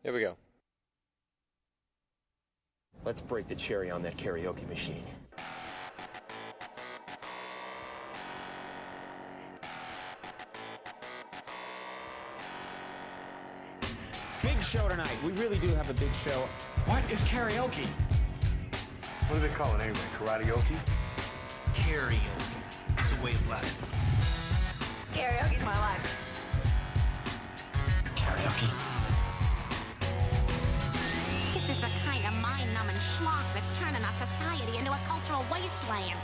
Here we go. Let's break the cherry on that karaoke machine. Big show tonight. We really do have a big show. What is karaoke? What do they call it anyway? Karaoke? Karaoke. It's a way of life. Karaoke's my life. Karaoke. This is the kind of mind-numbing schlock that's turning our society into a cultural wasteland.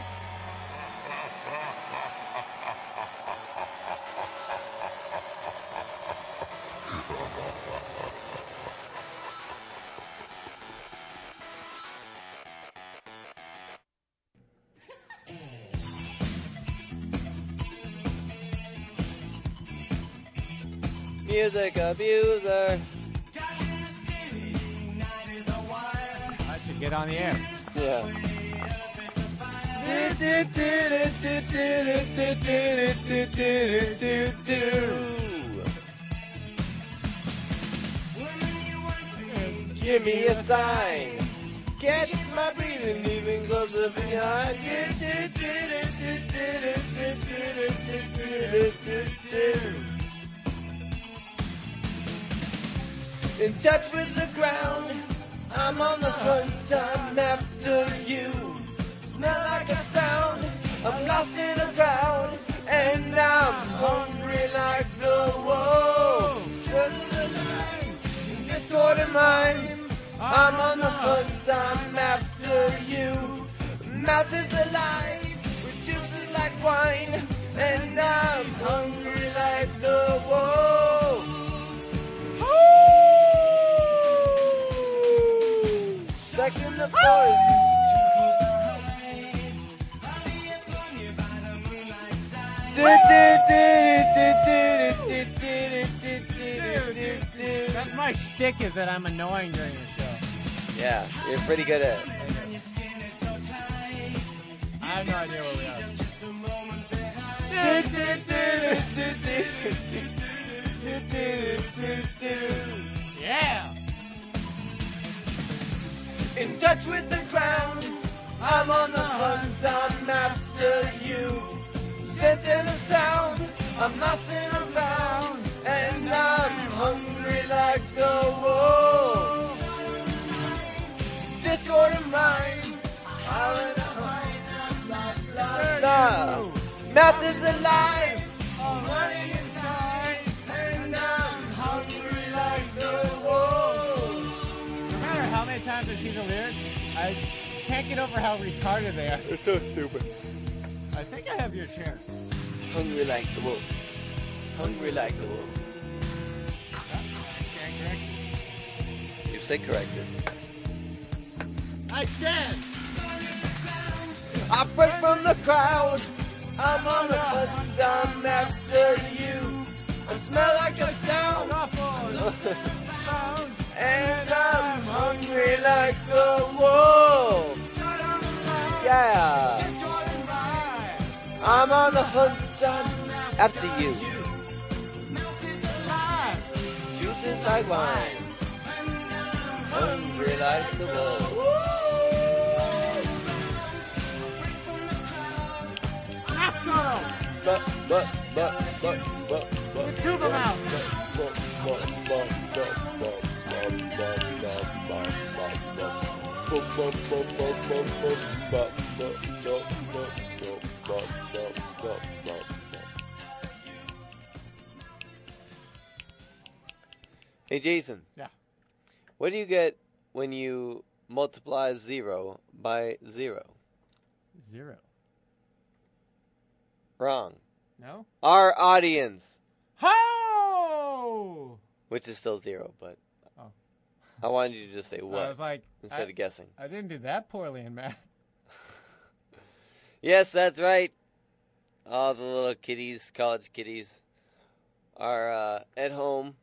Music abuser. I should get on the air. Yeah. Give me a sign. Catch my breathing, leaving closer behind. In touch with the ground, I'm on the hunt, I'm after you. Smell like a sound, I'm lost in a crowd, and I'm hungry like the wolves. Discord in mine, I'm on the hunt, I'm after you. Mouth is alive, with juices like wine, and I'm hungry like the wolves. Stuck in the forest. That's my shtick, is that I'm annoying during the show. Yeah, you're pretty good at it. I have no idea where we are. Yeah! In touch with the ground, I'm on the hunt, I'm after you. Scent and a sound, I'm lost in a crowd, and I'm hungry like the wolves. Discord and rhyme, mouth is alive, I'm running inside, and I'm hungry like the wolves. No matter how many times I see the lyrics, I can't get over how retarded they are. They're so stupid. I think I have your chair. Hungry like the wolf. Hungry like the wolf. Stand correct. You say corrected. I stand! I break from the crowd. I'm on the hunt, I'm after you. I smell like a sound. And I'm hungry like the wolf. Yeah. I'm on the hunt, I'm after you. Juices like wine. Hungry like the wolf. Astro! Scuba mouse! Hey Jason. Yeah. What do you get when you multiply 0 by 0? 0. Wrong. No? Our audience. Ho! Which is still 0, but Oh. I wanted you to just say what I was like, instead of guessing. I didn't do that poorly in math. Yes, that's right. All the little kiddies, college kiddies, are at home,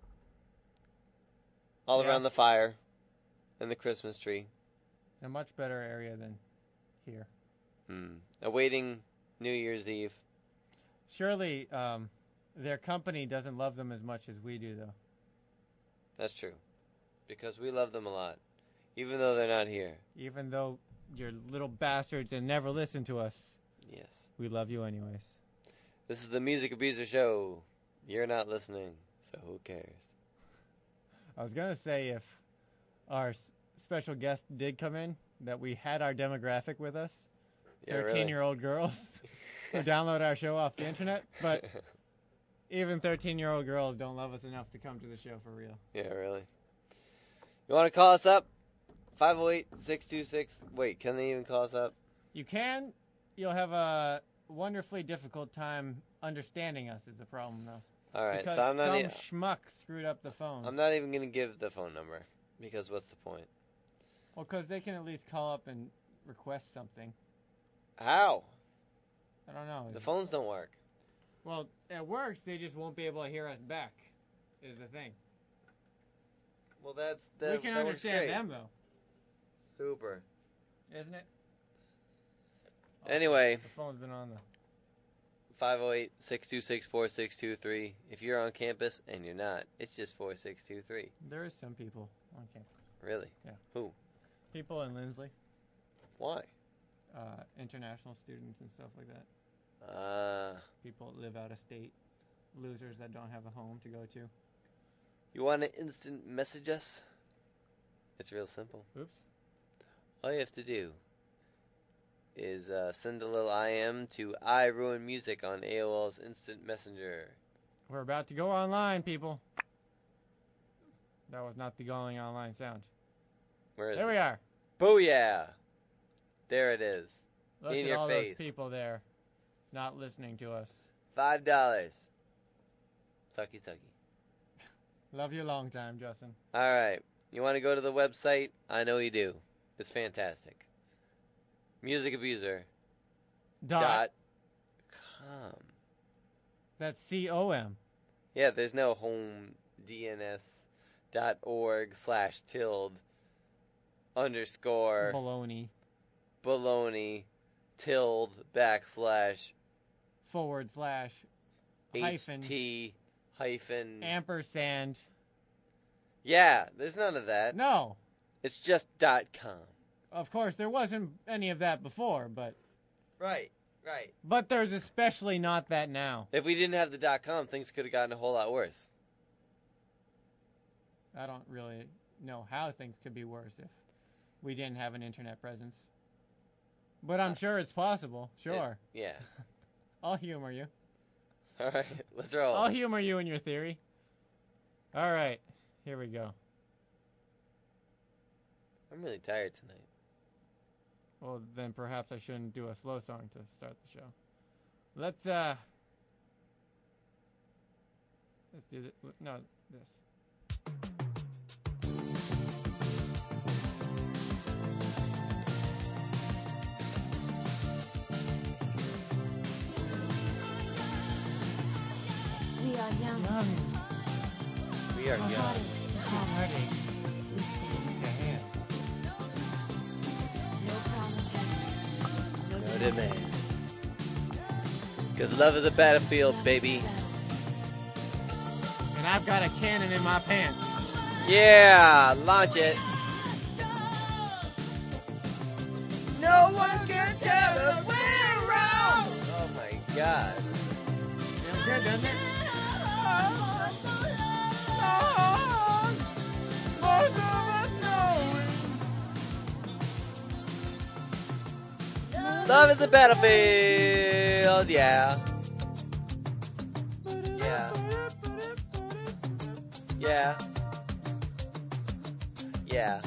all around the fire and the Christmas tree. In a much better area than here. Awaiting New Year's Eve. Surely their company doesn't love them as much as we do, though. That's true. Because we love them a lot. Even though they're not here. Even though you're little bastards and never listen to us. Yes. We love you anyways. This is the Music Abuser Show. You're not listening, so who cares? I was going to say if our special guest did come in, that we had our demographic with us. Yeah, really. 13-year-old girls who download our show off the internet. But even 13-year-old girls don't love us enough to come to the show for real. Yeah, really. You want to call us up? 508-626. Wait, can they even call us up? You can. You'll have a wonderfully difficult time understanding us is the problem, though. All right, because so I'm not some schmuck screwed up the phone. I'm not even going to give the phone number because what's the point? Well, because they can at least call up and request something. How? I don't know. The phones don't work. Well, it works. They just won't be able to hear us back is the thing. Well, that's we can understand them, though. Super. Isn't it? Anyway. The phone's been on, though. 508-626-4623. If you're on campus and you're not, it's just 4623. There is some people on campus. Really? Yeah. Who? People in Lindsley. Why? International students and stuff like that. People that live out of state. Losers that don't have a home to go to. You want to instant message us? It's real simple. Oops. All you have to do is send a little IM to I Ruin Music on AOL's Instant Messenger. We're about to go online, people. That was not the going online sound. Where is there it? We are. Booyah! There it is. Look in at your all face. Those people there not listening to us. $5. Sucky, sucky. Love you long time, Justin. All right. You want to go to the website? I know you do. It's fantastic. Musicabuser.com. That's C-O-M. Yeah, there's no home DNS.org/tilde _ baloney tilde / /hyphen HT hyphen ampersand. Yeah, there's none of that. No. It's just .com. Of course, there wasn't any of that before, but... Right. But there's especially not that now. If we didn't have the .com, things could have gotten a whole lot worse. I don't really know how things could be worse if we didn't have an internet presence. But I'm sure it's possible. Sure. Yeah. I'll humor you. All right, let's roll. I'll humor you in your theory. All right, here we go. I'm really tired tonight. Well, then perhaps I shouldn't do a slow song to start the show. Let's do this. No, this. We are young. We are young. Heartache. We stand. Your hand. No promises. No No demands. Because love is a battlefield, baby. And I've got a cannon in my pants. Yeah, launch it. No one can tell us we're wrong. Oh my God. Sounds good, doesn't it? Most of us know Love is a battlefield, yeah. Yeah. Yeah. Yeah.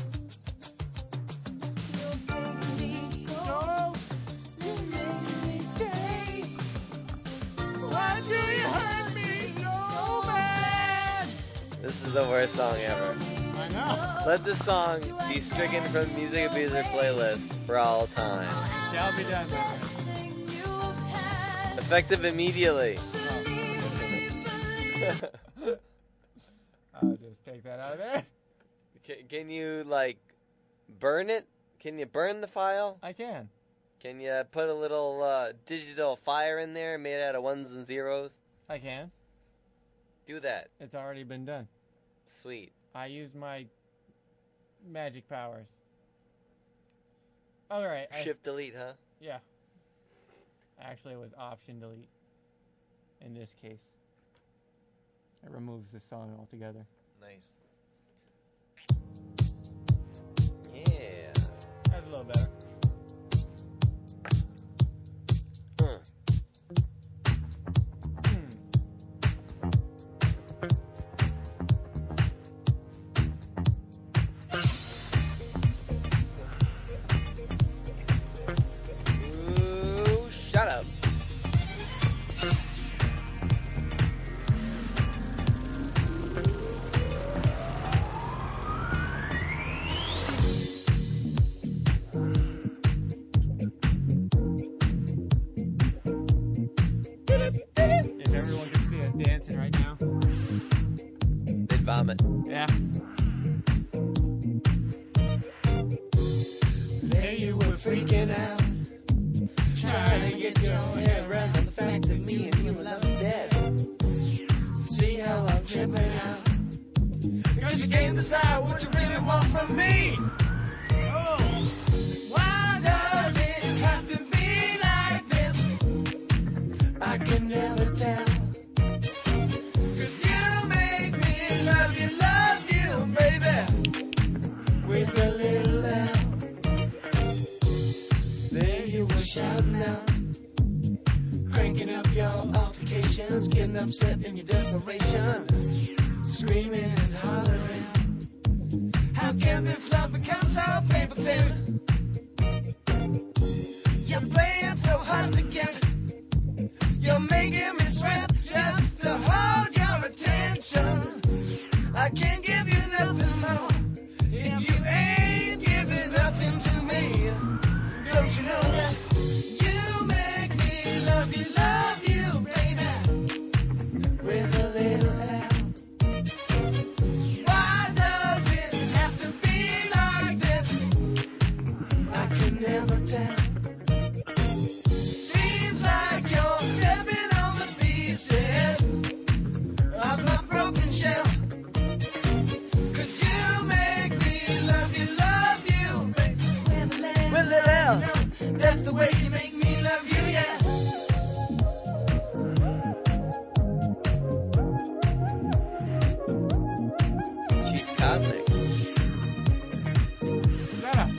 Why do you hurt me so bad? This is the worst song ever. I know. Let this song be stricken from Music Abuser playlist for all time. Shall be done, my friend. Effective immediately. I'll just take that out of there. Can you, like, burn it? Can you burn the file? I can. Can you put a little digital fire in there made out of ones and zeros? I can. Do that. It's already been done. Sweet. I used my magic powers. All right. Shift delete, huh? Yeah. Actually, it was Option delete. In this case, it removes the song altogether. Nice. Yeah. That's a little better. Ooh, shut up. If everyone could see us dancing right now. They'd vomit. Yeah. There you were freaking out, trying to get your head around the fact that me and your love is dead. See how I'm tripping out, because you can't decide what you really want from me. Oh, why does it have to be like this? I can never tell. 'Cause you make me love you, baby, with a little L. There you were shouting out, cranking up your altercations, getting upset in your desperation, screaming and hollering. How can this love become so paper thin? You're playing so hard to get. You're making me sweat just to hold your attention. I can't give you nothing more if you ain't giving nothing to me. Don't you know that you make me love you, baby, with a little L. Why does it have to be like this? I can never tell. Seems like you're stepping on the pieces of my broken shell. 'Cause you make me love you, baby, with a little L. That's the way you make me love you, yeah. She's cosmic. Shut up.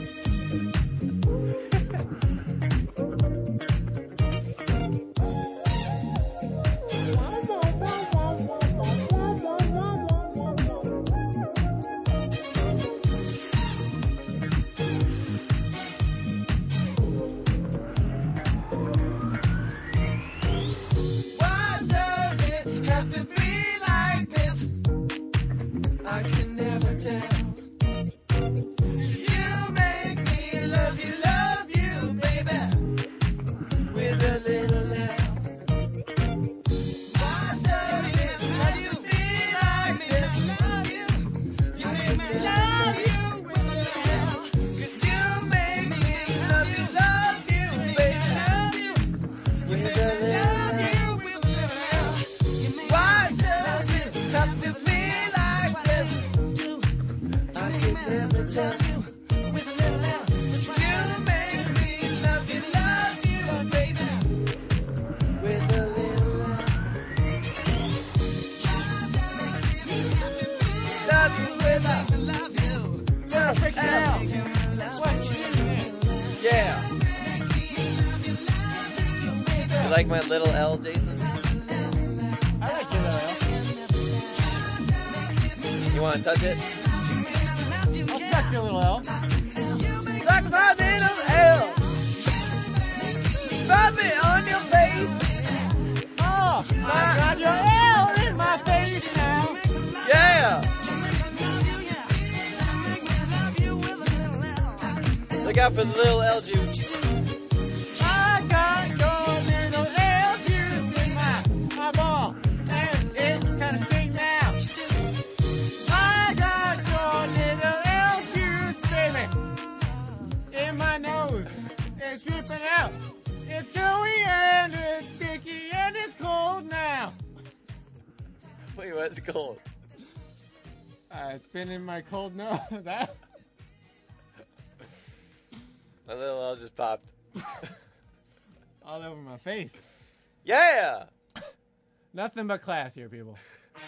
Why does it have to be like this? I can never tell. You make me love you, baby, with a little L. Why does it have to be like this? You make me love you with a little L. Could you make me love you, baby, with a little L? Why does it have to be like this? I can never tell you with a little L. You make me love you, baby, with a little L. Love you, baby, Perfect L. What you doing? Yeah. You like my little L, Jason? I like your little L. You want to touch it? I'll suck your little L. Suck my little L. Rub it on your face. Oh, I got your L in my face now. Yeah! Look out for the little L juice. I got your little L juice in my eyeball, and it's kind of stink now. I got your little L juice, baby, in my nose. It's dripping out. It's gooey and it's sticky and it's cold now. Wait, what's cold? It's been in my cold nose. My little L just popped. All over my face. Yeah! Nothing but class here, people.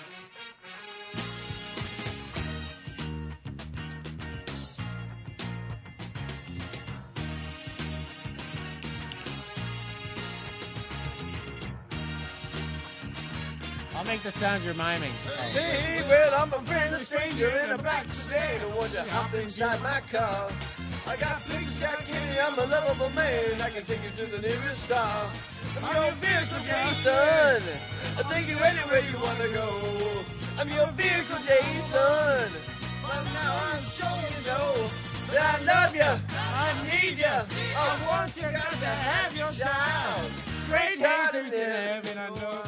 I'll make the sound you're miming. Hey, well, I'm a friend, a stranger in a back seat. I want you to hop inside my car. I got pictures, got candy, I'm a lovable man. I can take you to the nearest star. I'm your vehicle, Jason. I'll take you anywhere you want to go. I'm your vehicle, Jason. But now I'm sure you know that I love you, I need you, I want you, got to have your child. Great Jesus in heaven, I know.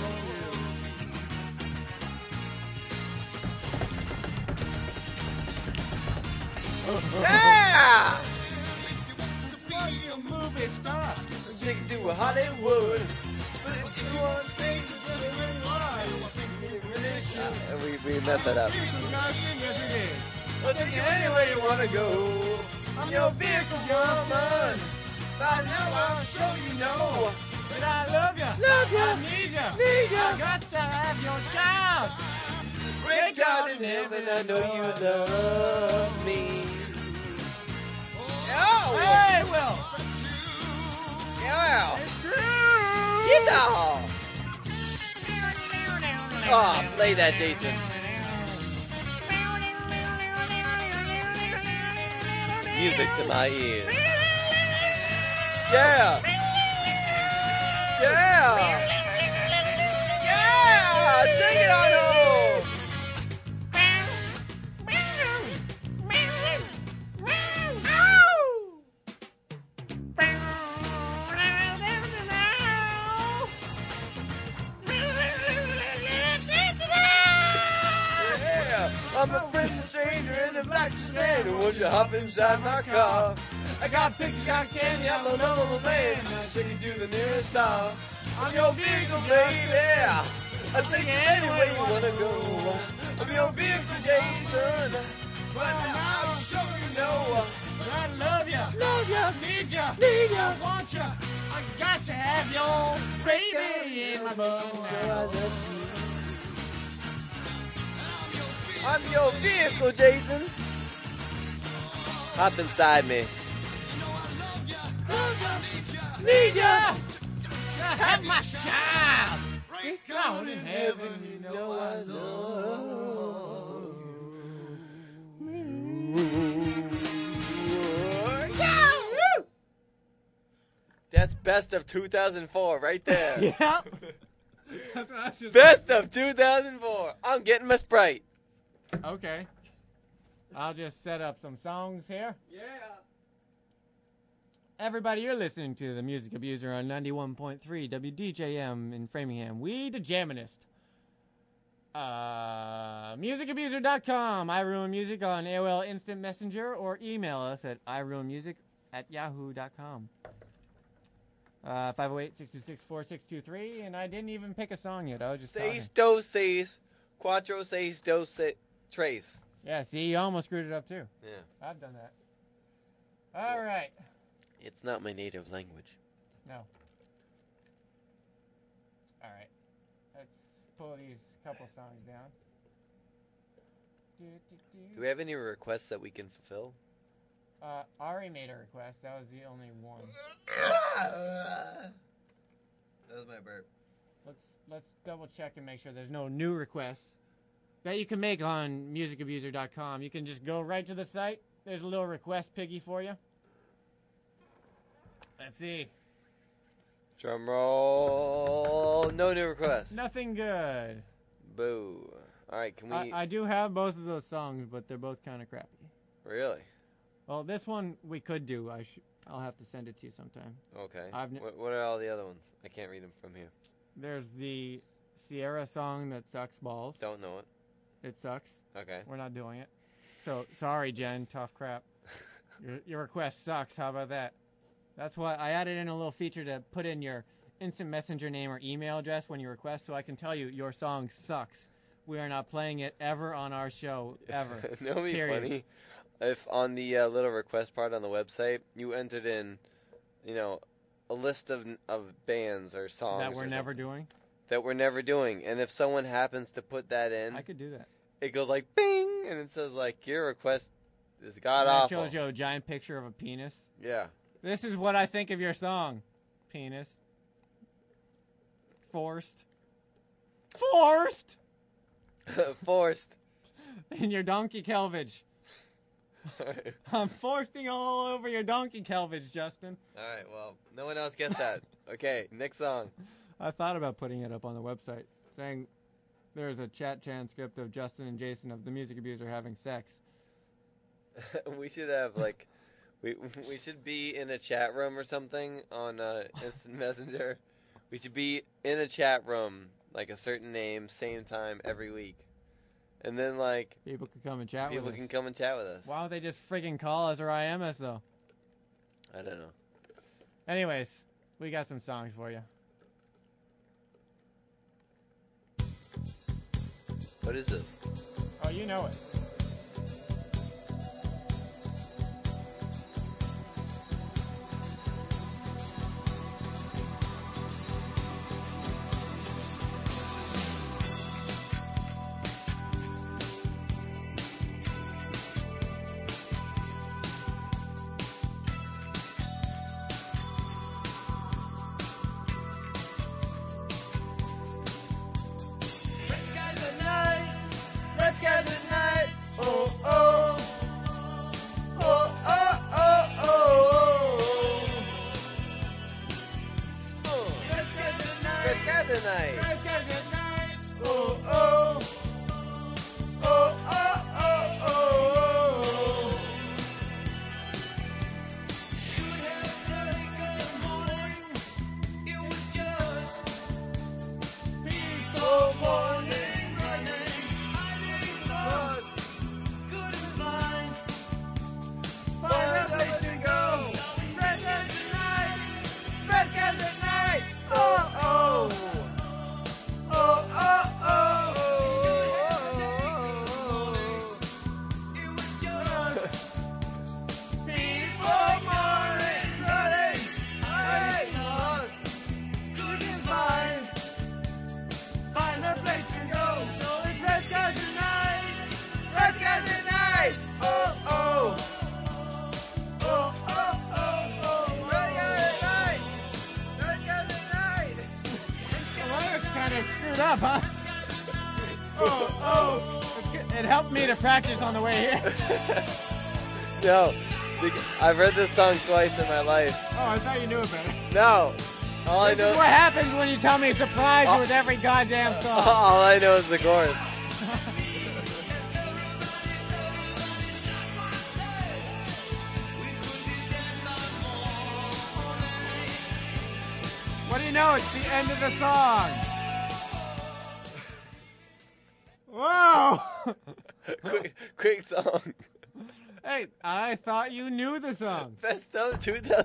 Yeah! Be a movie star. Take you to Hollywood. But if you want stage, it's really hard. We messed that up. I'll take you anywhere you want to go. I'm your vehicle, woman. By now I'm sure you know that I love you. Love you. I need you. Need you. I got to have your child. Great God in heaven, I know you love me. Oh! Hey, Will. Yeah! It's true. Get off! Oh, play that, Jason. Music to my ears. Yeah! Yeah! Yeah! Sing it on home! I'm a friend and stranger in a black sedan. Won't you hop inside my car? I got pictures, got candy, I'm a lovable man. I'll take you to the nearest star. I'm your vehicle, baby. I'll take you anywhere you wanna go. I'm your vehicle, Jason. But now I'm sure you know I love you. Love you. Need you. Need you. I want you. I got to have your baby in my butt now. I'm your vehicle, Jason. Hop inside me. Need ya to have my child. God in heaven, you know I love you. That's best of 2004 right there. Yeah. That's what I was just Best of 2004. I'm getting my Sprite. Okay. I'll just set up some songs here. Yeah. Everybody, you're listening to The Music Abuser on 91.3 WDJM in Framingham. We the Jaminist. Musicabuser.com. I Ruin Music on AOL Instant Messenger, or email us at iruinmusic@yahoo.com. 508-626-4623, and I didn't even pick a song yet. I was just Seis, talking. dos, seis. Cuatro, seis, dos, tres. Yeah, see, you almost screwed it up, too. Yeah. I've done that. All right. It's not my native language. No. All right. Let's pull these couple songs down. Do we have any requests that we can fulfill? Ari made a request. That was the only one. That was my burp. Let's double check and make sure there's no new requests that you can make on musicabuser.com. You can just go right to the site. There's a little request piggy for you. Let's see. Drum roll. No new requests. Nothing good. Boo. All right, can we... I do have both of those songs, but they're both kind of crappy. Really? Well, this one we could do. I'll have to send it to you sometime. Okay. What are all the other ones? I can't read them from here. There's the Sierra song that sucks balls. Don't know it. It sucks. Okay. We're not doing it. So, sorry, Jen. Tough crap. Your request sucks. How about that? That's why I added in a little feature to put in your instant messenger name or email address when you request, so I can tell you your song sucks. We are not playing it ever on our show, ever. That would be funny. if on the little request part on the website you entered in, a list of bands or songs That we're or never something doing? that we're never doing, and if someone happens to put that in, I could do that. it goes like bing, and it says like your request is god That awful. shows you a giant picture of a penis. Yeah. This is what I think of your song, penis. Forced. Forced. In your donkey kelvage. I'm forcing all over your donkey kelvage, Justin. All right, well, no one else gets that. Okay, next song. I thought about putting it up on the website, saying there's a chat transcript of Justin and Jason of the Music Abuser having sex. We should have like, we should be in a chat room or something on Instant Messenger. We should be in a chat room, like a certain name, same time every week, and then like People can come and chat with us. people can come and chat with us. Why don't they just friggin' call us or IM us, though? I don't know. Anyways, we got some songs for you. What is this? Oh, you know it. Red skies at night. Oh, oh. Oh, oh, oh, oh. Red skies at night. Red Cat Tonight. Red skies at night. Oh, oh. Oh, oh, oh, oh. Should have taken morning. It was just people morning running. I couldn't find a place to go. Red skies at night. Red skies at night. Oh, oh. Oh, oh, oh, oh. It was just people morning running. I lost. Couldn't find a place to go. So it's red skies at night. Red skies at night. Oh, oh. Oh, oh, oh, oh. Red skies at night. Red skies at night. The lyrics kind of screwed up, huh? Oh, oh. It helped me to practice on the way here. No, I've heard this song twice in my life. Oh, I thought you knew it better. No, all I This know. is what happens when you tell me surprise you with every goddamn song. All I know is the chorus. What do you know? It's the end of the song. Whoa! quick song. Hey, I thought you knew the song. Best of 2000.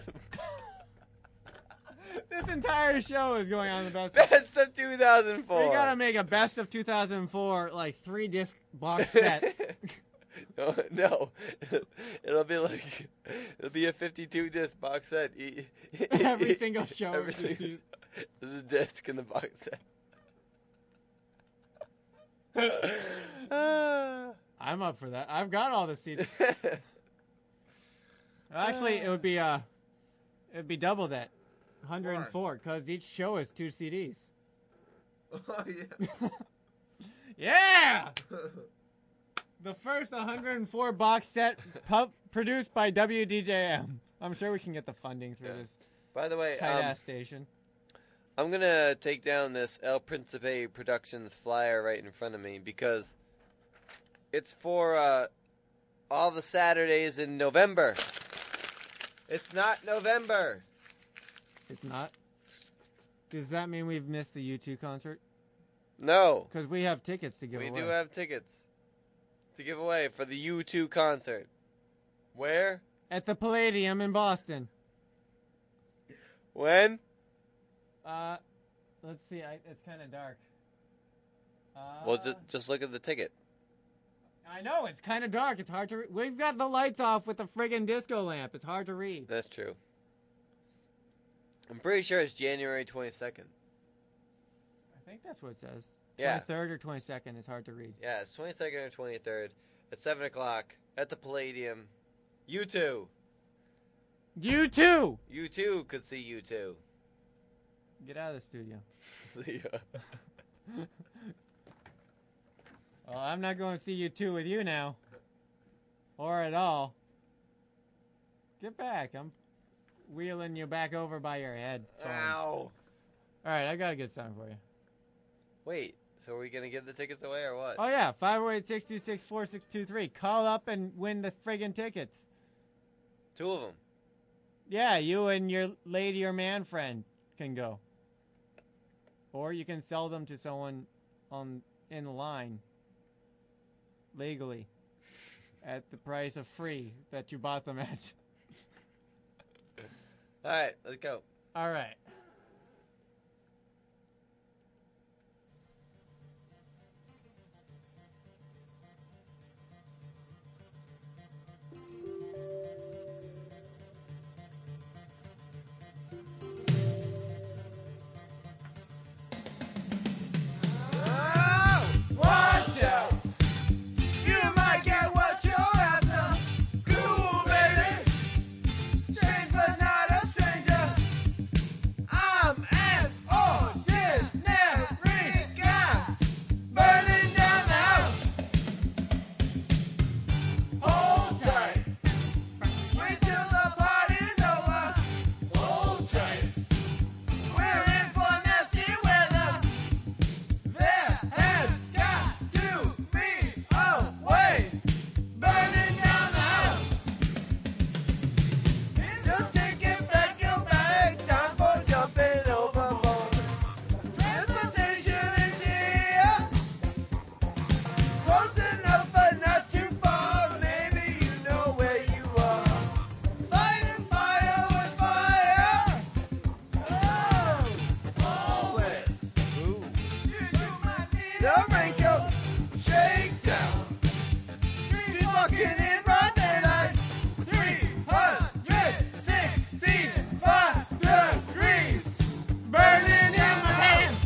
This entire show is going on the best. Best of 2004. We gotta make a best of 2004, like 3-disc box set. No. It'll be a 52 disc box set. Every single show. Every single. There's a disc in the box set. I'm up for that. I've got all the CDs. Actually, it would be double that, 104, because each show is 2 CDs. Oh, yeah. Yeah. The first 104 box set produced by WDJM. I'm sure we can get the funding through this By the way, tight ass station. I'm gonna take down this El Principe Productions flyer right in front of me because it's for all the Saturdays in November. It's not November. It's not. Does that mean we've missed the U2 concert? No. Because we have tickets to give We away. do have tickets to give away for the U2 concert. Where? At the Palladium in Boston. When? Let's see. It's kind of dark. Well, just look at the ticket. I know, it's kind of dark. It's hard to read. We've got the lights off with the friggin' disco lamp. It's hard to read. That's true. I'm pretty sure it's January 22nd. I think that's what it says. Yeah. 23rd or 22nd. It's hard to read. Yeah, it's 22nd or 23rd at 7 o'clock at the Palladium. You too. You too! You too could see you too. Get out of the studio. See ya. Well, I'm not going to see you two with you now. Or at all. Get back. I'm wheeling you back over by your head. Ow. Alright, I got a good song for you. Wait, so are we going to give the tickets away or what? Oh, yeah. 508-626-4623. Call up and win the friggin' tickets. 2 of them. Yeah, you and your lady or man friend can go. Or you can sell them to someone in the line. Legally. At the price of free that you bought them at. All right, let's go. All right. Watch out! You might get what you're after. Cool, baby. Strange but not a stranger. I'm an ordinary guy. Burning down the house. Hold tight. Wait till the party's over. Hold tight. We're in for nasty weather. There has got to be a way. Burning down the house. Just taking back your bag. Time for jumping overboard. Transportation is here. Close enough but not too far. Maybe you know where you are. Fighting fire with fire. Oh, always. The raincoat shakedown. Keep walking in broad daylight. 365 degrees. Burning in my hands.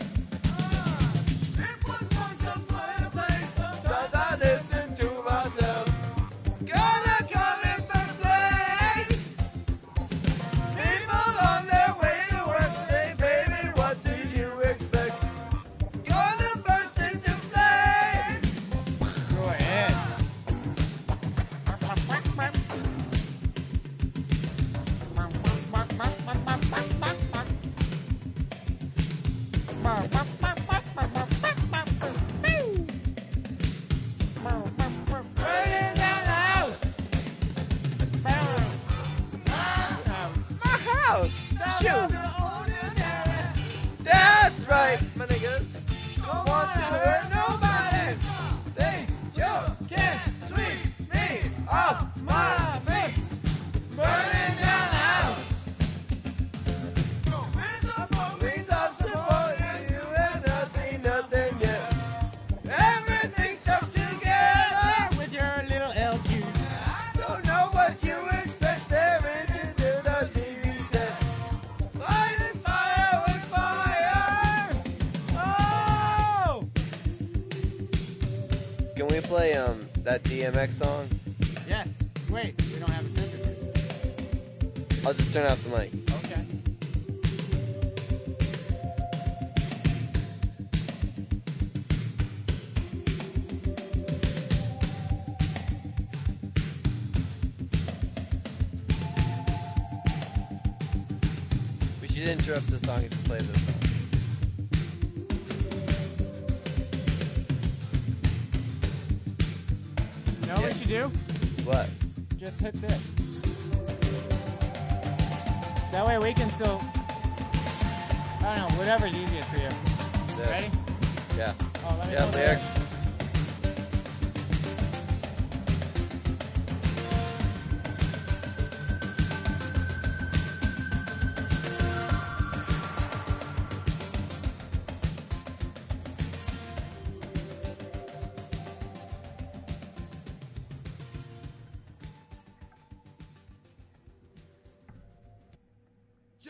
It was once a brighter place. Sometimes I listen to myself. Gonna come in first place. People on their way to work say, baby, what do you expect? Gonna burst into flames. Go ahead. Burning down the house. My house. Shoot. That's right, my niggas. Don't want to hurt nobody. They just can't sweep me off my feet. Burning down the house. Means I'm supporting you and nothing yet. Everything's stuck together. With your little LQ. I don't know what you expect there into the TV set. Fighting fire with fire. Oh! Can we play that DMX song? Yes. Wait, we don't have a censorship. I'll just turn off the mic. Okay. We should interrupt the song if you play this song. You know what you do? What? Just hit this. That way we can still, I don't know, whatever's easiest for you. Yeah. Ready? Yeah. Oh, let me Yeah, know lyrics.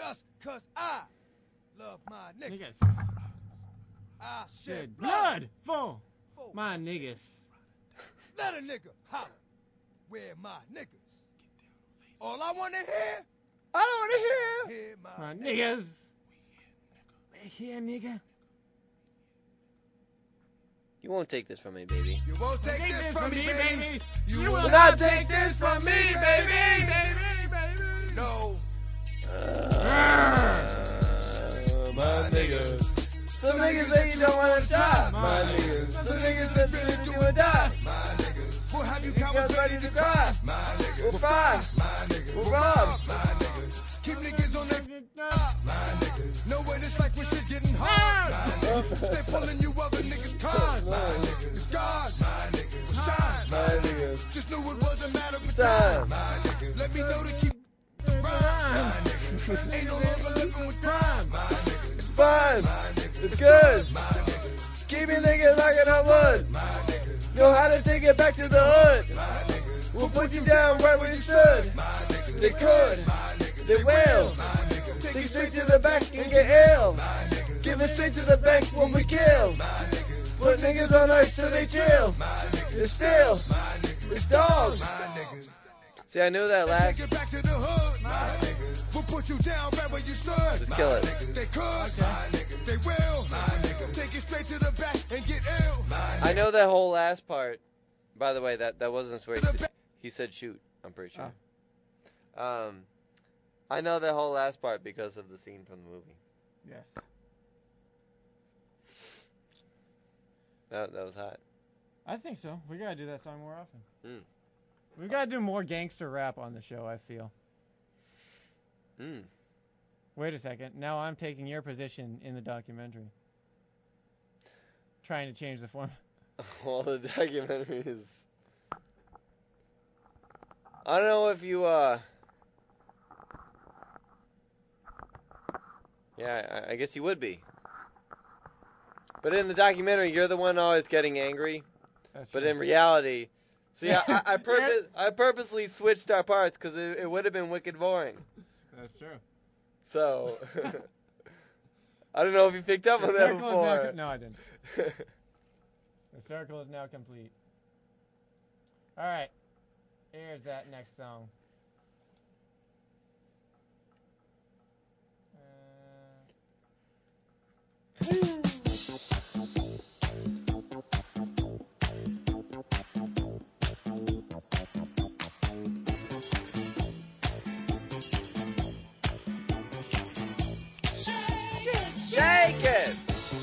Just 'cause I love my niggas. Niggas. I Shed shed blood for for my niggas. Let a nigga holler. Where my niggas? All I wanna hear, I don't want to hear. hear My niggas. We're here, nigga. You won't take this from me, baby. You won't take this from me, baby. You will will not take this from me, baby. Baby. No. My niggas. Some niggas say you don't want to die. My niggas. Some niggas that really do or die. My niggas. We'll have you Niggas ready to cry. My niggas. We're fine. My niggas. We're robbed. My niggas. Keep niggas on their my niggas. Know what it's like when shit getting hard. My niggas. Stay pulling you other niggas' cars. My niggas. It's God. My niggas. Shine. My niggas. Just knew it wasn't matter of Time. time. My niggas. Let me know to keep rhyme. My niggas. Ain't no longer living with crime. My niggas. It's fine. My niggas. It's good. My niggas. Keep your niggas knocking on wood. My niggas. Know how to take it back to the hood. My niggas. We'll put you down right where you should. My niggas. They could. My niggas. They will. My niggas. Take you straight to the back and get ill. My niggas. Give it straight to the bank when we kill. My niggas. Put niggas on ice so they chill. My niggas. It's still. My niggas. It's dogs. My niggas. See, I knew that Take last. it back to the hood. My niggas. We'll put you down right where you stood. Let's kill it. They could. My niggas. They will. My niggas. Take it straight to the back and get ill. My niggas. I know that whole last part. By the way, that wasn't swear. He said shoot. I'm pretty sure. I know that whole last part because of the scene from the movie. Yes. That was hot. I think so. We gotta do that song more often. Mm. We gotta do more gangster rap on the show, I feel. Mm. Wait a second. Now I'm taking your position in the documentary. Trying to change the form. Well, the documentary is. I don't know if you. Yeah, I guess you would be. But in the documentary, you're the one always getting angry. That's But true. in reality, see, I purposely switched our parts because it would have been wicked boring. That's true. So, I don't know if you picked up on that circle is before. now no, I didn't. The circle is now complete. All right. Here's that next song. Shake it.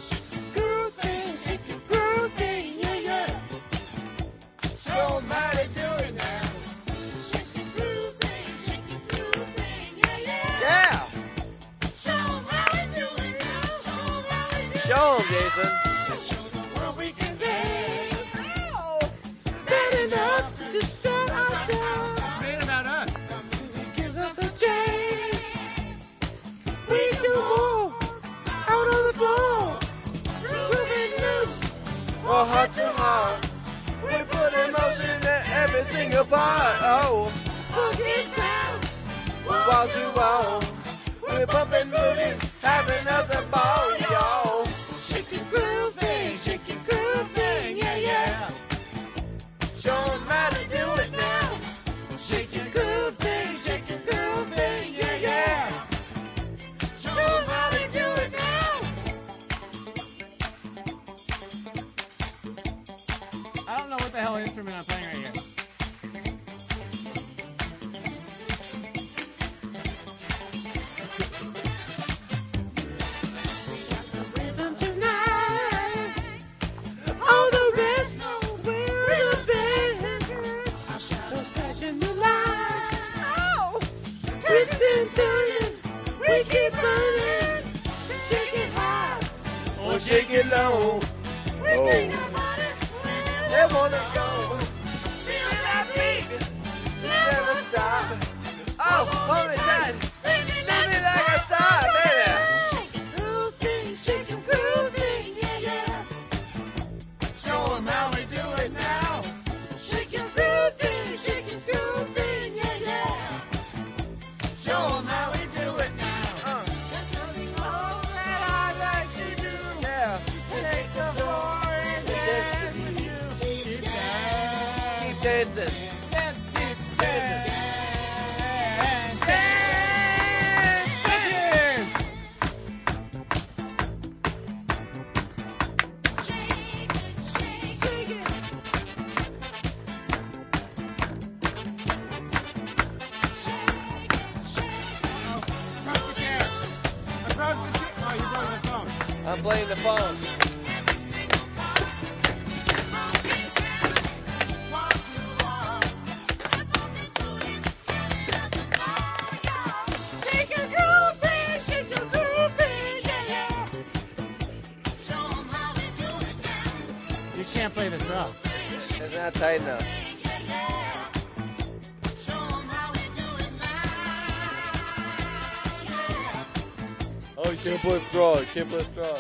Show 'em how to do it now. Yeah. Show 'em, Jason. It's made about us. Or heart to heart. We put emotion in every single part. Oh. Wall to wall. We're bumping booties, having us a ball, y'all. Shake it, groove thing, yeah, yeah. Show 'em how to do it now. Shake it, groove thing, yeah, yeah. Show 'em how to do it now. I don't know what the hell instrument I'm playing right here. All the rest will bend. No scratching the line. Oh, twisting, turning, we keep burning. Shake it high or shake it low. We take our bodies where they wanna go. Feel that beat, never stop. Oh, hold it tight, spin me like a star, baby. Shake it, grooving, yeah, yeah. Show 'em how we do it now. Shake it, grooving, yeah, yeah. Show 'em how we do it now. Genesis. I'm playing the phone. You can't play this rough. It's not tight enough. Oh, you can't play straw. You can't play straw.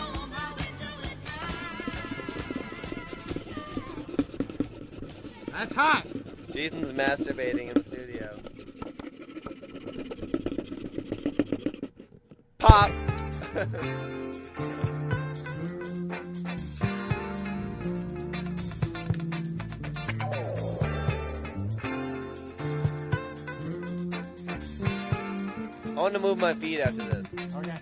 That's hot. Jason's masturbating in the studio. Pop! I want to move my feet after this. Okay.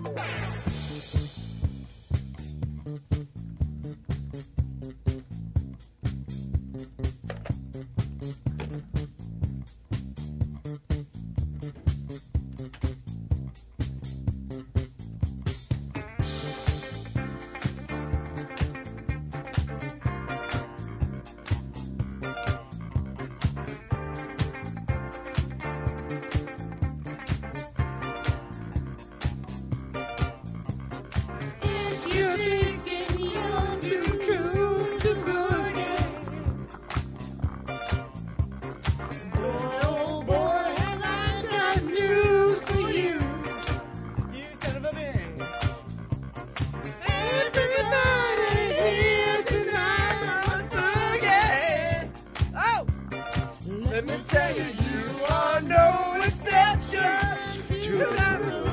Let me tell you, you are no exception to the rule.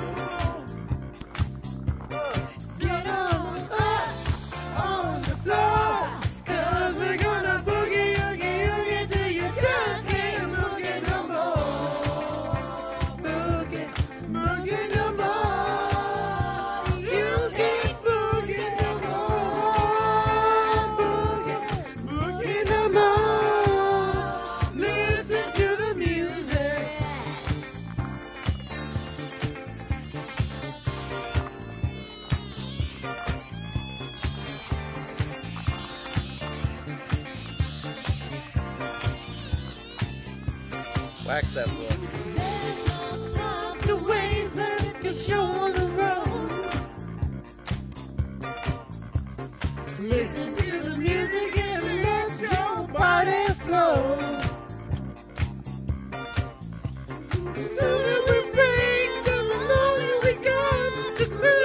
Get on up on the floor, 'cause we're gonna boogie, oogie, oogie till you just can't boogie no more. Boogie, boogie no more. You can't boogie no more. Boogie, boogie no more. Listen to the music. Wax that floor. There's no time to waste, let the show on the road. Listen to the music and let your body flow. The sooner we break, the longer we got to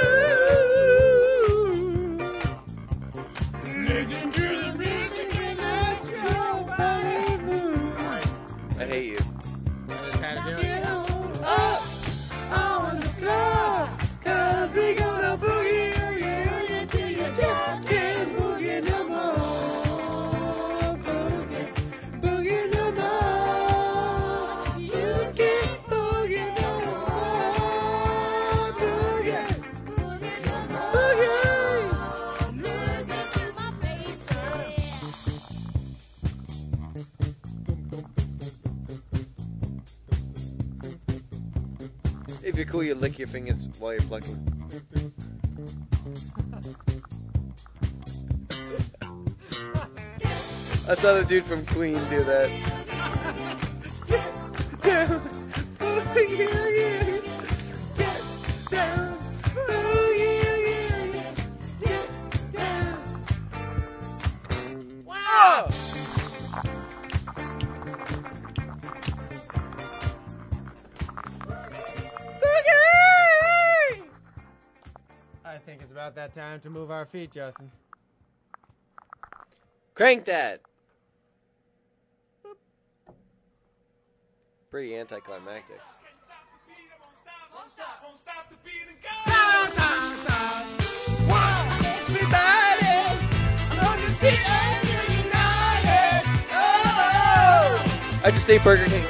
groove. Listen to the music and let your body move. I hate you. I just had to do it. Get on up on the floor, 'cause we gonna boogie, oogie, oogie till you just can't boogie no more. Boogie, boogie no more. You can't boogie no more. Boogie, boogie no more. Boogie. Listen to my bass. If you're cool, you lick your fingers while you're plucking. I saw the dude from Queen do that. Down, boogie, oogie. Get down, boogie, oogie. Get down. Oh! Boogie! I think it's about that time to move our feet, Justin. Crank that! Pretty anticlimactic. Everybody, on your feet and you're united. Oh, I just ate Burger King.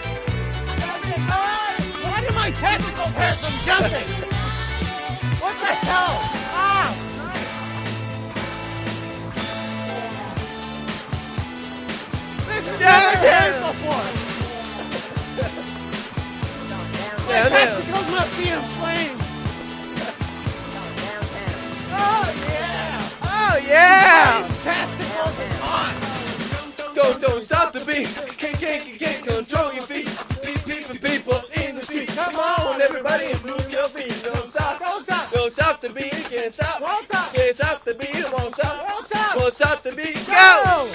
Why do my testicles hurt from jumping? What the hell? Ah! This has never happened before. My testicles must be inflamed. Oh yeah! Oh yeah! Testicles are on. Don't stop the beat. Can't control your feet. People in the street. Come on, everybody, and move your feet. Don't stop the beat. Can't stop. Won't stop. Can't stop the beat. Won't stop. Won't stop. Won't stop the beat. Go!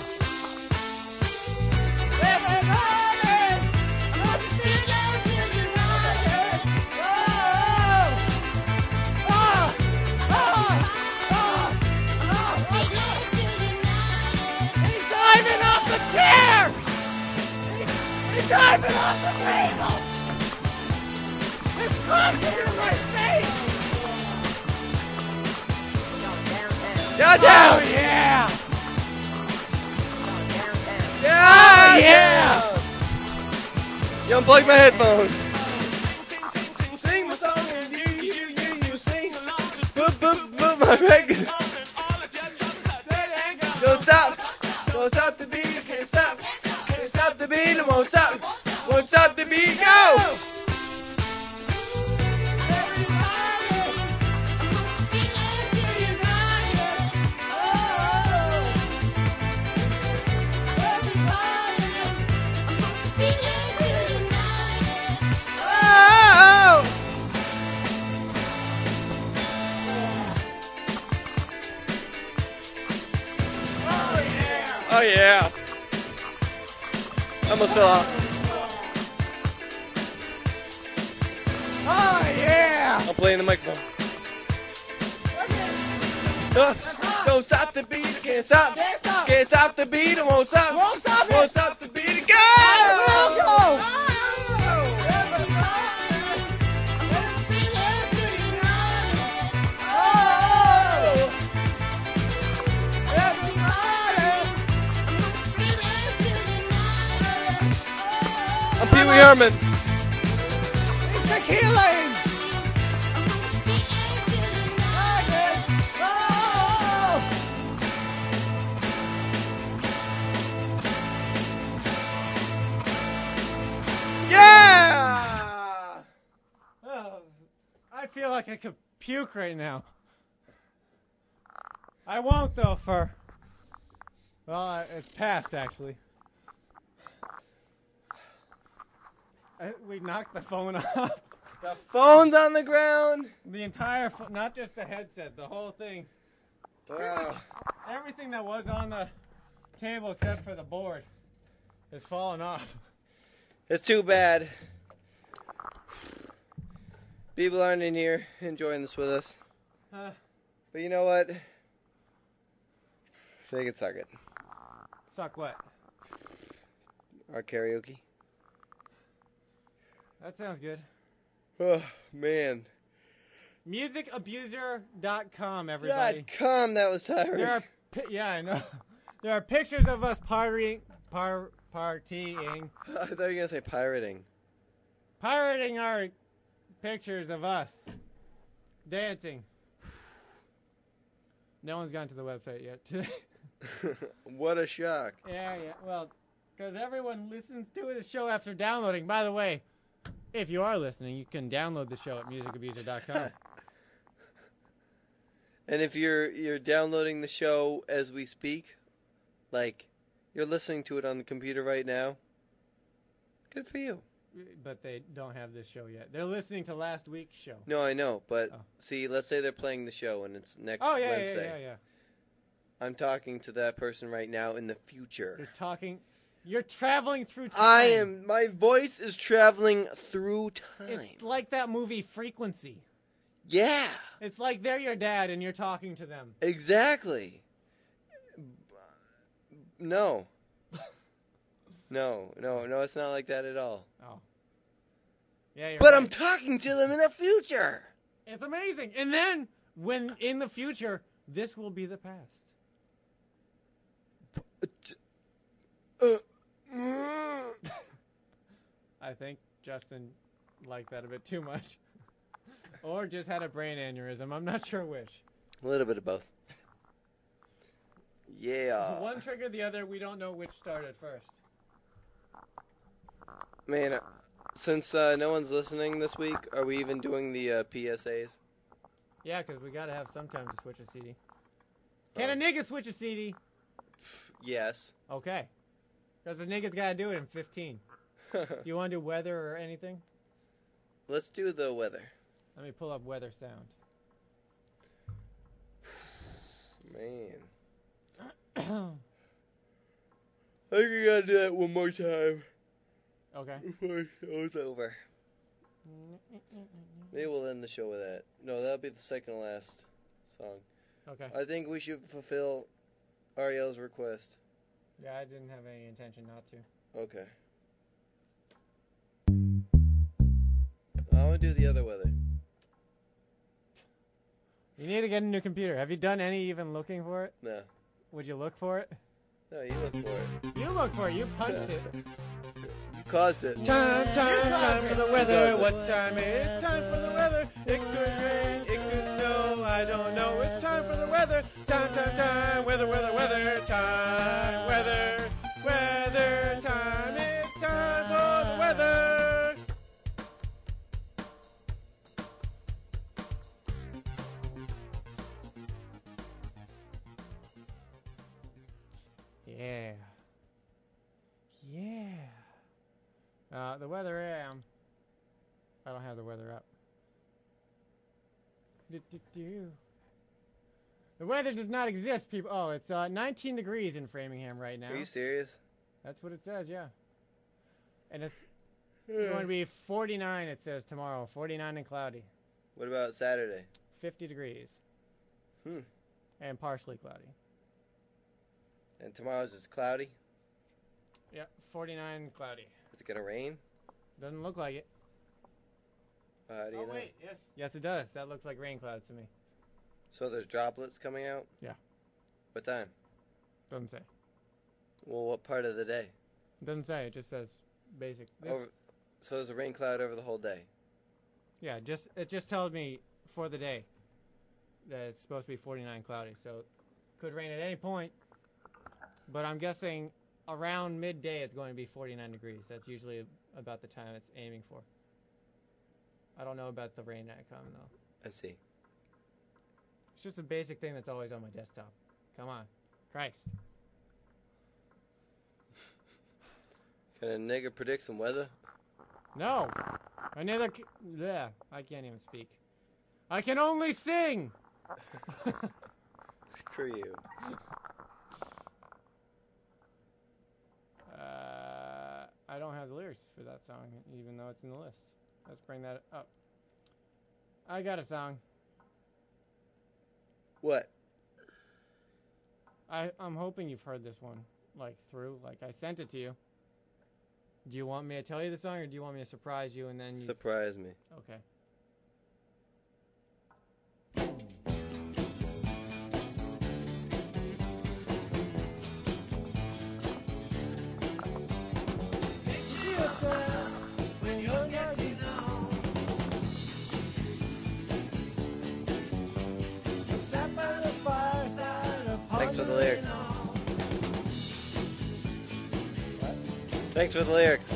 Diving off the chair! He's diving off the table! It's crashing in my face! Downtown! Oh yeah! Yeah! Yeah! You unplug my headphones. Sing my song and you sing. Boop my record. Don't stop the beat, can't stop the beat, it won't stop the beat, go! Oh yeah! Almost fell off. Oh yeah! I'm playing the microphone. Don't stop the beat, can't stop the beat, it won't stop the beat, go! I'm Pee Wee Herman. It's the killing! Yeah! Oh, I feel like I could puke right now. I won't though well, it's past actually. We knocked the phone off. The phone's on the ground. The entire not just the headset, the whole thing. Wow. Everything that was on the table except for the board has fallen off. It's too bad. People aren't in here enjoying this with us. But you know what? They can suck it. Suck what? Our karaoke. That sounds good. Oh, man. Musicabuser.com, everybody. .com, that was tiring. There are, yeah, I know. There are pictures of us partying. I thought you were going to say pirating. Pirating our pictures of us dancing. No one's gone to the website yet today. What a shock. Yeah. Well, because everyone listens to the show after downloading. By the way, if you are listening, you can download the show at musicabuser.com. And if you're downloading the show as we speak, like you're listening to it on the computer right now, good for you. But they don't have this show yet. They're listening to last week's show. No, I know, but see, let's say they're playing the show and it's next Wednesday. Yeah. I'm talking to that person right now in the future. You're traveling through time. My voice is traveling through time. It's like that movie Frequency. Yeah. It's like they're your dad and you're talking to them. Exactly. No. No, it's not like that at all. Oh. Yeah, but right. I'm talking to them in the future. It's amazing. And then, when in the future, this will be the past. I think Justin liked that a bit too much. Or just had a brain aneurysm. I'm not sure which. A little bit of both. Yeah. One triggered the other. We don't know which started first. Man, since no one's listening this week, are we even doing the PSAs? Yeah, because we got to have some time to switch a CD. Can a nigga switch a CD? Yes. Okay. Because the nigga's got to do it in 15. Do you want to do weather or anything? Let's do the weather. Let me pull up weather sound. Man. I think we gotta do that one more time. Okay. Before the show's over. Maybe we'll end the show with that. No, that'll be the second to last song. Okay. I think we should fulfill Ariel's request. Yeah, I didn't have any intention not to. Okay. I want to do the other weather. You need to get a new computer. Have you done any even looking for it? No. Would you look for it? No, you look for it. You look for it. You punched it. You caused it. Time for the weather. What time is time for the weather? It could rain, it could snow, I don't know. It's time for the weather. Time, weather, weather, weather. Time, weather, weather. Time, it's time for the weather. Yeah. Yeah. The weather I don't have the weather up. The weather does not exist, people. Oh, it's 19 degrees in Framingham right now. Are you serious? That's what it says, yeah. And it's going to be 49, it says, tomorrow. 49 and cloudy. What about Saturday? 50 degrees. And partially cloudy. And tomorrow's just cloudy? Yeah, 49 and cloudy. Is it going to rain? Doesn't look like it. How do you know? Wait, yes. Yes, it does. That looks like rain clouds to me. So there's droplets coming out? Yeah. What time? Doesn't say. Well, what part of the day? It doesn't say. It just says basic. So there's a rain cloud over the whole day? Yeah, it just tells me for the day that it's supposed to be 49 cloudy. So it could rain at any point. But I'm guessing around midday it's going to be 49 degrees. That's usually about the time it's aiming for. I don't know about the rain that come, though. I see. It's just a basic thing that's always on my desktop. Come on. Christ. Can a nigga predict some weather? No. I can't even speak. I can only sing! Screw you. I don't have the lyrics for that song, even though it's in the list. Let's bring that up. I got a song. What? I'm hoping you've heard this one, through. I sent it to you. Do you want me to tell you the song, or do you want me to surprise you and then you... Surprise me. Okay. Thanks for the lyrics. Thanks for the lyrics.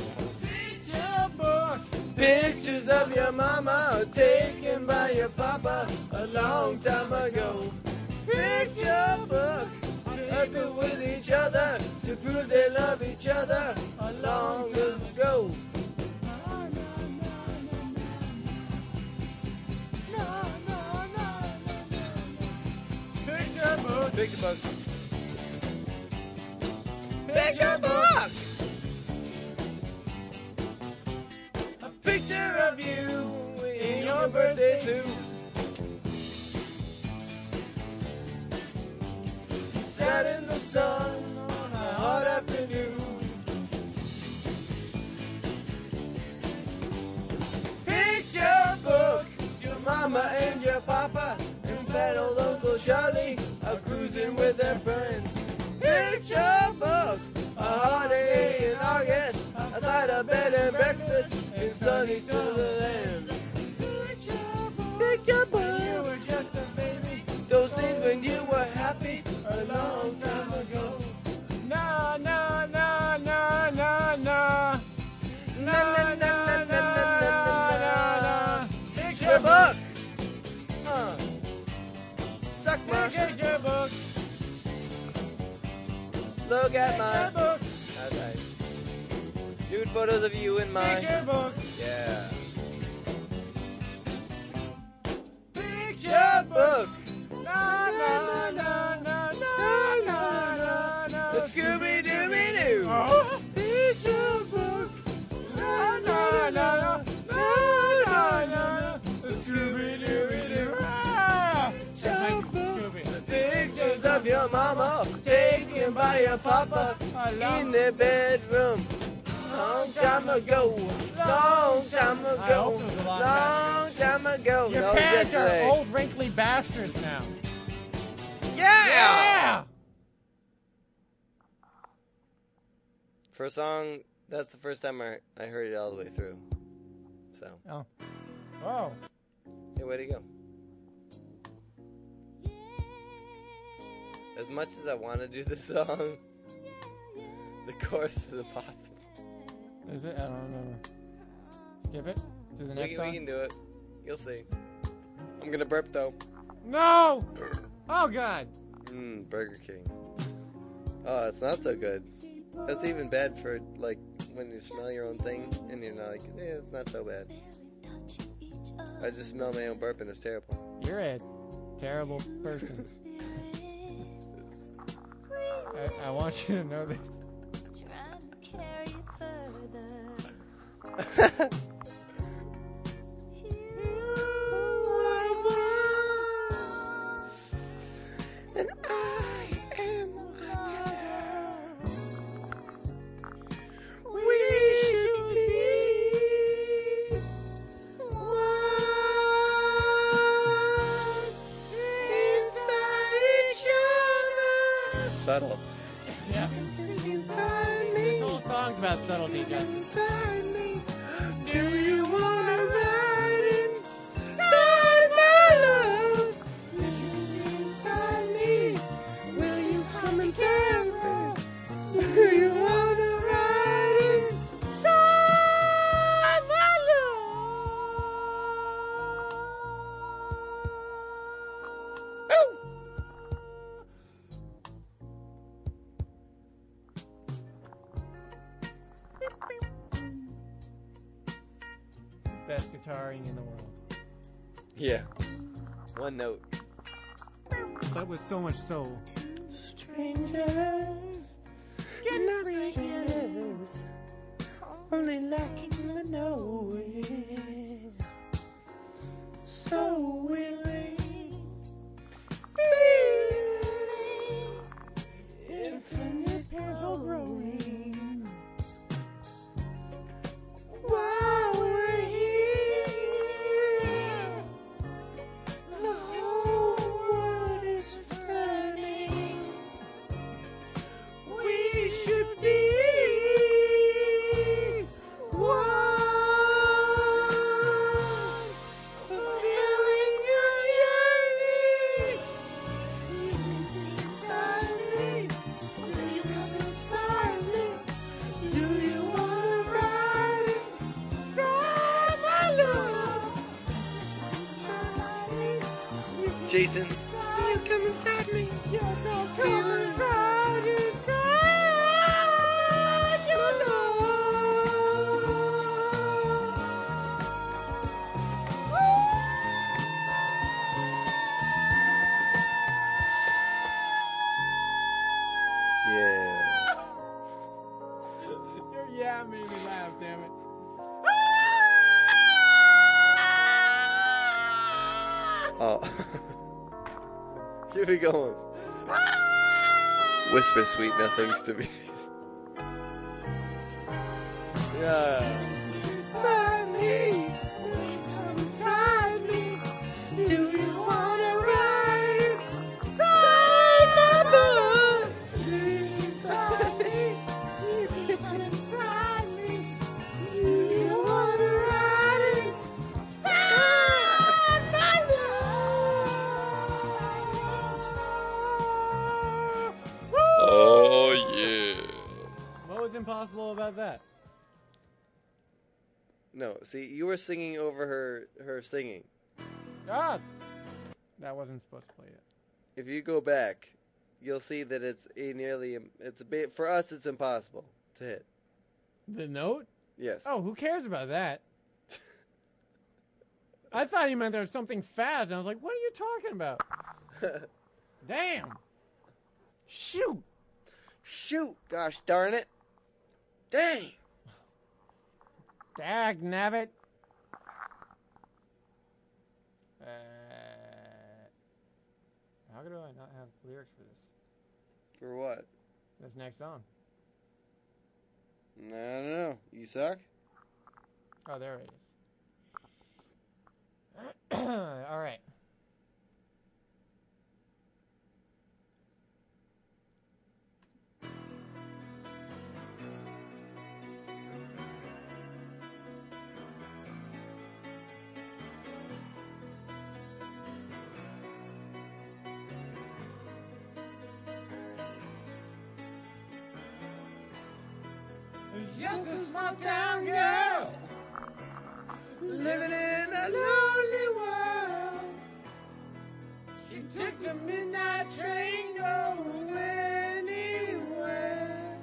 Pictures of your mama taken by your papa a long time ago. Picture book, huggle with each other to prove they love each other a long time ago. Picture book, Picture book. picture book. A picture of you in your birthday suit. Sat in the sun on a hot afternoon. Picture book, your mama and your papa and fat old Uncle Charlie are cruising with their friends. Picture book, a hot day in August, outside a bed and breakfast east of the land. Pick your book. When you were just a baby. Those things when you were happy a long time ago. Na na na na na na. Na na na na na na na. Pick Your book. Suck my. Pick your book. Look at Pick your my. book. That's right. Nude photos of you in my. Pick your book. Yeah. Pick Your book. Na na na na na na na na. Scooby Dooby Doo. Oh. Pick your book. Na na na na na na na. Scooby Dooby Doo. Pictures of your mama taken by your papa in the bedroom. Long time ago. Long time ago. hope it was a lot Long time ago. Your No, parents are yesterday. old, wrinkly bastards now. Yeah! First song, that's the first time I heard it all the way through. So, Oh. Oh. hey, way to go. As much as I want to do this song, the chorus is impossible. Is it? I don't remember. Skip it to the next We song. can do it. You'll see. I'm gonna burp though. No! Oh God! Burger King. Oh, it's not so good. That's even bad for like when you smell your own thing and you're not like, it's not so bad. I just smell my own burp and it's terrible. You're a terrible person. I want you to know this. And I am we should be one inside each other. Subtle. Yeah. Inside me. This whole song's about subtlety, Justin. Inside me. Do you wanna ride inside my love? Inside me. Will you come inside me? Do you wanna ride inside my love? Oh! Best guitaring in the world. Yeah. One note. But with so much soul. Strangers, not strangers, only lacking the knowing. So willing, feeling, infinite puzzle growing. While we're here, the whole world is turning. We should be one, fulfilling your yearning. Inside me, will you come inside me? Do you wanna ride inside my love? Jason, will you come inside me? Yes, I'll come inside, inside your love. Yeah. Your yeah made me laugh, damn it. Oh. Keep it going. Whisper sweet nothings to me. Yeah. Inside me. Inside me. Do you wanna ride inside my blood? Inside me. Inside me. Do you wanna ride? No, see, you were singing over her singing. Ah! That wasn't supposed to play yet. If you go back, you'll see that for us, it's impossible to hit. The note? Yes. Oh, who cares about that? I thought you meant there was something fast, and I was like, what are you talking about? Damn. Shoot. Shoot. Gosh darn it. Dang. Dag nabbit. How do I not have lyrics for this? For what? This next song. I don't know. You suck? Oh, there it is. All right. Just a small town girl living in a lonely world. She took the midnight train going anywhere.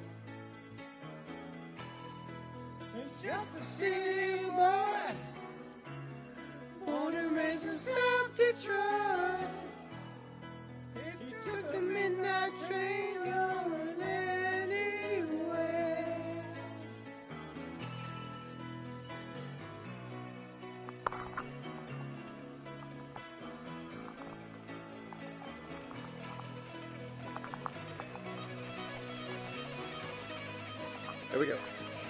It's just a city boy, born and raised in South Detroit. He took the midnight train going anywhere. There we go.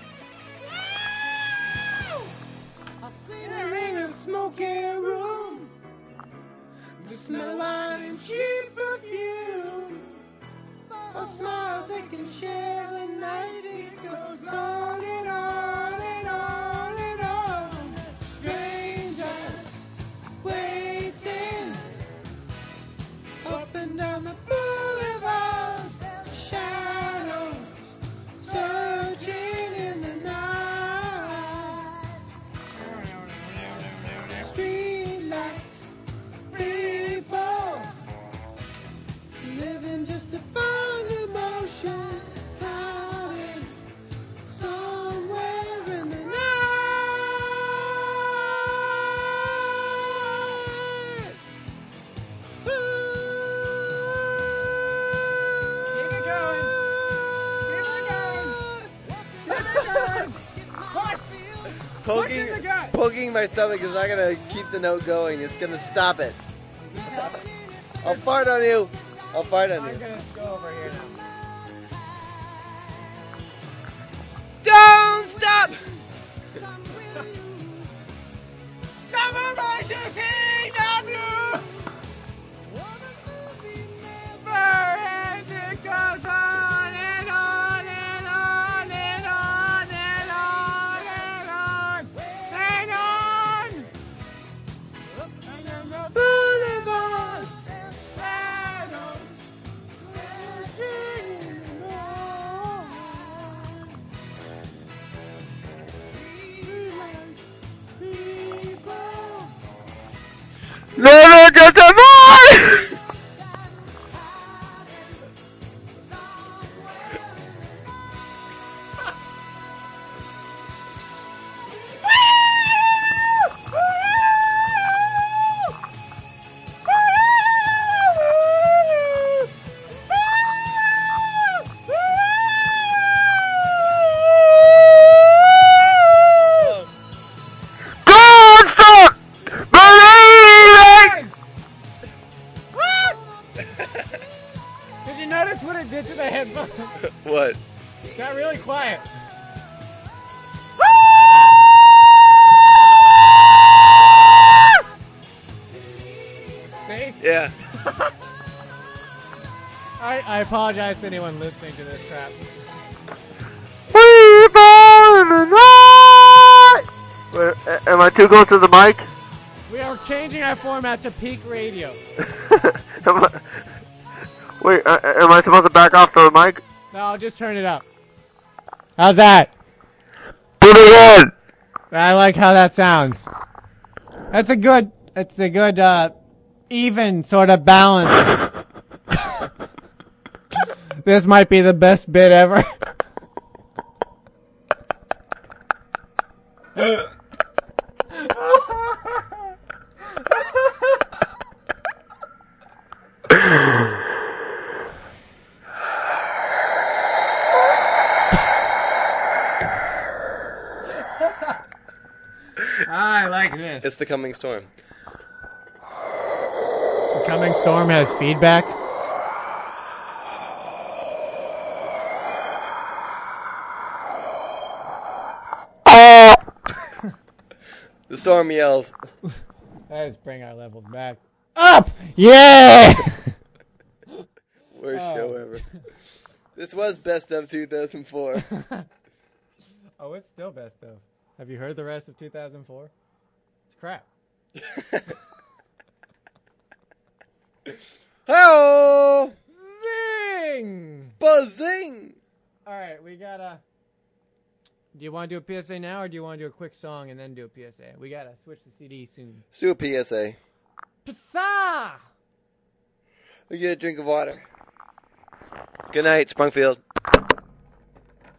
I seen her in a smoky room, the smell of wine and cheap perfume, a smile they can share the night. It goes on and on and on and on. Strangers waiting up and down the boulevard, shadows searching in the night. Street lights, people living just to find emotion, hiding somewhere in the night. Keep it going. Keep it going. Keep it going. Push. Push in the gut. Poking my stomach is not gonna keep the note going. It's gonna stop it. I'll fart on you. I'll fart on I'm you. gonna go over here now. Don't stop! Samurai King of Blues! As it goes on and on and on and on and on and on and on! And the boulevard shadows searching on. Never just a boy! Don't stop believing! Did you notice what it did to the headphones? What? It got really quiet. See? Yeah. I apologize to anyone listening to this crap. Wait, am I too close to the mic? We are changing our format to peak radio. Wait, am I supposed to back off the mic? No, I'll just turn it up. How's that? Pretty good. I like how that sounds. It's a good, even sort of balance. This might be the best bit ever. I like this. It's the coming storm. The coming storm has feedback. The storm yells. Let's bring our levels back up. Yeah. Worst show ever. This was Best of 2004. Oh, it's still best of. Have you heard the rest of 2004? It's crap. Hello! Zing! Buzzing! All right, we gotta. Do you want to do a PSA now, or do you want to do a quick song and then do a PSA? We gotta switch the CD soon. Let's do a PSA. PSA! We get a drink of water. Good night, Sprungfield.